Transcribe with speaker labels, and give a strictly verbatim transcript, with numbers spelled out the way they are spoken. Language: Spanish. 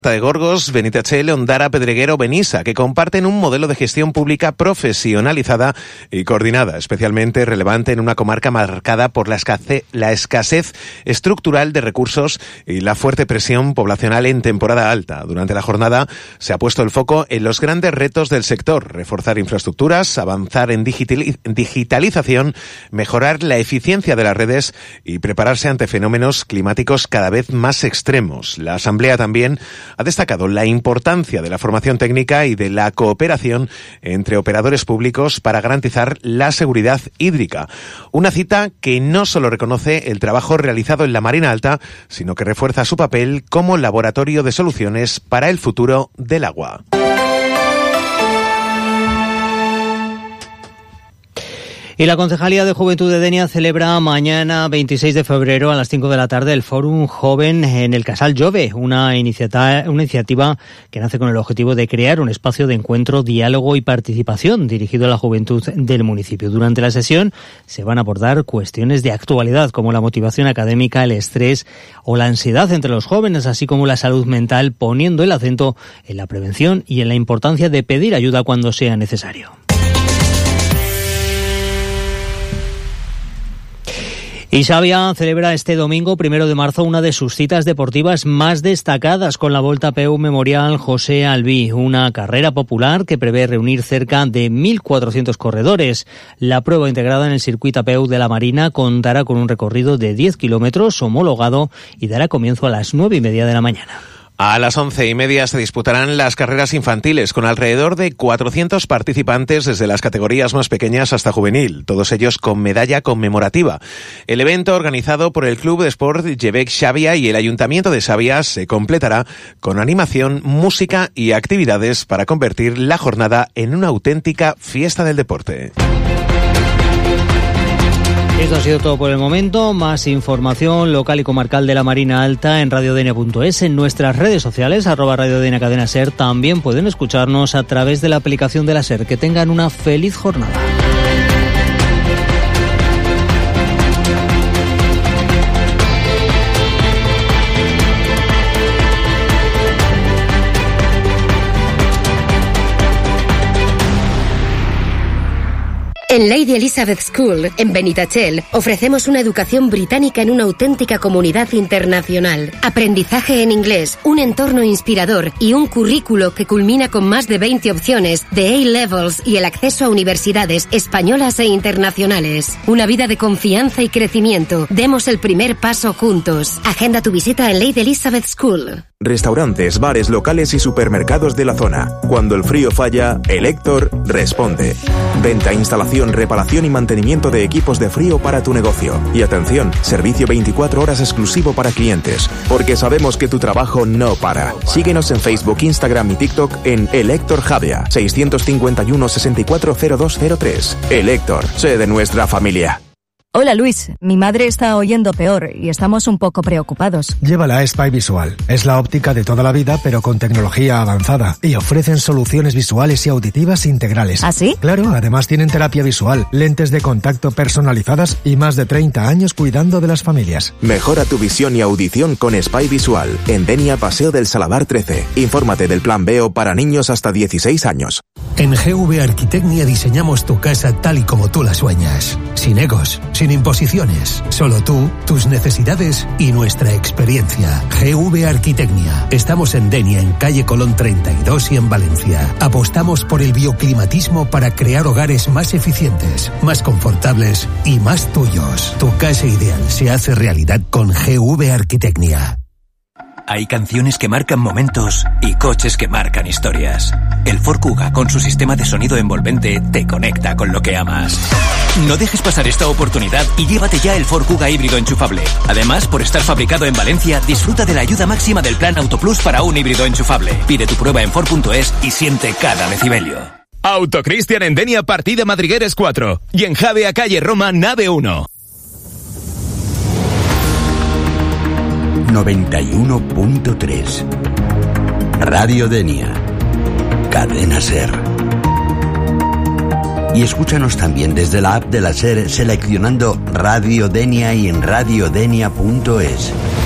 Speaker 1: de Gorgos, Benitatxell, Ondara, Pedreguero, Benissa, que comparten un modelo de gestión pública profesionalizada y coordinada, especialmente relevante en una comarca marcada por la escasez, la escasez estructural de recursos y la fuerte presión poblacional en temporada alta. Durante la jornada se ha puesto el foco en los grandes retos del sector: reforzar infraestructuras, avanzar en digitalización, mejorar la eficiencia de las redes y prepararse ante fenómenos climáticos cada vez más extremos. La Asamblea también ha destacado la importancia de la formación técnica y de la cooperación entre operadores públicos para garantizar la seguridad hídrica. Una cita que no solo reconoce el trabajo realizado en la Marina Alta, sino que refuerza su papel como laboratorio de soluciones para el futuro del agua.
Speaker 2: Y la Concejalía de Juventud de Denia celebra mañana, veintiséis de febrero, a las cinco de la tarde, el Fórum Joven en el Casal Jove, una iniciativa, una iniciativa que nace con el objetivo de crear un espacio de encuentro, diálogo y participación dirigido a la juventud del municipio. Durante la sesión se van a abordar cuestiones de actualidad como la motivación académica, el estrés o la ansiedad entre los jóvenes, así como la salud mental, poniendo el acento en la prevención y en la importancia de pedir ayuda cuando sea necesario. Y Xavia celebra este domingo, primero de marzo, una de sus citas deportivas más destacadas con la Volta a Peu Memorial José Albí, una carrera popular que prevé reunir cerca de mil cuatrocientos corredores. La prueba, integrada en el circuito a peu de la Marina, contará con un recorrido de diez kilómetros homologado y dará comienzo a las nueve y media de la mañana.
Speaker 1: A las once y media se disputarán las carreras infantiles, con alrededor de cuatrocientos participantes desde las categorías más pequeñas hasta juvenil, todos ellos con medalla conmemorativa. El evento, organizado por el Club de Sport Llebec Xavia y el Ayuntamiento de Xavia, se completará con animación, música y actividades para convertir la jornada en una auténtica fiesta del deporte.
Speaker 2: Esto ha sido todo por el momento. Más información local y comarcal de la Marina Alta en radiodenia punto es, en nuestras redes sociales, arroba radiodenia cadena ser. También pueden escucharnos a través de la aplicación de la SER. Que tengan una feliz jornada.
Speaker 3: En Lady Elizabeth School, en Benitatxell, ofrecemos una educación británica en una auténtica comunidad internacional. Aprendizaje en inglés, un entorno inspirador y un currículo que culmina con más de veinte opciones de A-Levels y el acceso a universidades españolas e internacionales. Una vida de confianza y crecimiento. Demos el primer paso juntos. Agenda tu visita en Lady Elizabeth School.
Speaker 4: Restaurantes, bares, locales y supermercados de la zona. Cuando el frío falla, Elector responde. Venta, instalación, reparación y mantenimiento de equipos de frío para tu negocio. Y atención, servicio veinticuatro horas exclusivo para clientes. Porque sabemos que tu trabajo no para. Síguenos en Facebook, Instagram y TikTok en Elector Javea, seiscientos cincuenta y uno, sesenta y cuatro, cero dos cero tres. Elector, sé de nuestra familia.
Speaker 5: Hola Luis, mi madre está oyendo peor y estamos un poco preocupados.
Speaker 6: Llévala a Spy Visual. Es la óptica de toda la vida, pero con tecnología avanzada. Y ofrecen soluciones visuales y auditivas integrales.
Speaker 5: ¿Ah, sí?
Speaker 6: Claro, además tienen terapia visual, lentes de contacto personalizadas y más de treinta años cuidando de las familias.
Speaker 4: Mejora tu visión y audición con Spy Visual. En Denia, Paseo del Salavar trece. Infórmate del plan Veo para niños hasta dieciséis años.
Speaker 7: En G V Arquitecnia diseñamos tu casa tal y como tú la sueñas. Sin egos, sin imposiciones. Solo tú, tus necesidades y nuestra experiencia. G V Arquitecnia. Estamos en Denia, en calle Colón treinta y dos y en Valencia. Apostamos por el bioclimatismo para crear hogares más eficientes, más confortables y más tuyos. Tu casa ideal se hace realidad con G V Arquitecnia.
Speaker 8: Hay canciones que marcan momentos y coches que marcan historias. El Ford Kuga, con su sistema de sonido envolvente, te conecta con lo que amas. No dejes pasar esta oportunidad y llévate ya el Ford Kuga híbrido enchufable. Además, por estar fabricado en Valencia, disfruta de la ayuda máxima del plan Autoplus para un híbrido enchufable. Pide tu prueba en Ford punto es y siente cada decibelio.
Speaker 9: Autocristian en Denia, partida Madrigueres cuatro. Y en Javea, calle Roma, nave uno.
Speaker 10: noventa y uno punto tres. Radio Denia. Cadena SER. Y escúchanos también desde la app de la SER seleccionando Radio Denia y en radiodenia punto es.